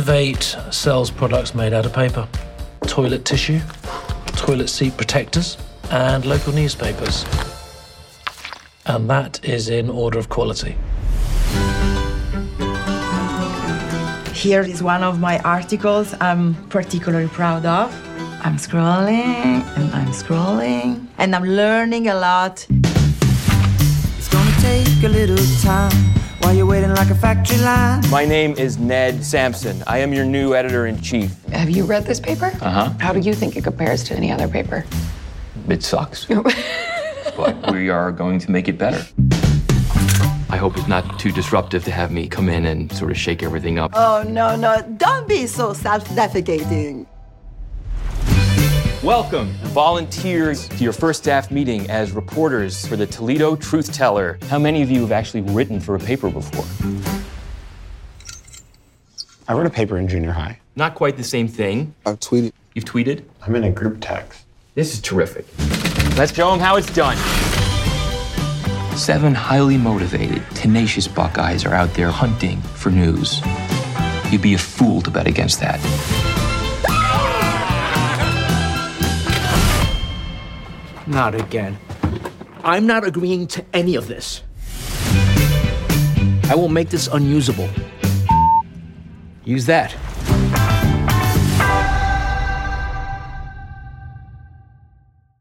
Innovate sells products made out of paper. Toilet tissue, toilet seat protectors, and local newspapers. And that is in order of quality. Here is one of my articles I'm particularly proud of. I'm scrolling, and I'm learning a lot. It's gonna take a little time while you're waiting like a factory line. My name is Ned Sampson. I am your new editor-in-chief. Have you read this paper? Uh-huh. How do you think it compares to any other paper? It sucks. But we are going to make it better. I hope it's not too disruptive to have me come in and sort of shake everything up. Oh, no, don't be so self-defecating. Welcome, volunteers, to your first staff meeting as reporters for the Toledo Truth Teller. How many of you have actually written for a paper before? I wrote a paper in junior high. Not quite the same thing. I've tweeted. You've tweeted? I'm in a group text. This is terrific. Let's show them how it's done. 7 highly motivated, tenacious Buckeyes are out there hunting for news. You'd be a fool to bet against that. Not again. I'm not agreeing to any of this. I will make this unusable. Use that.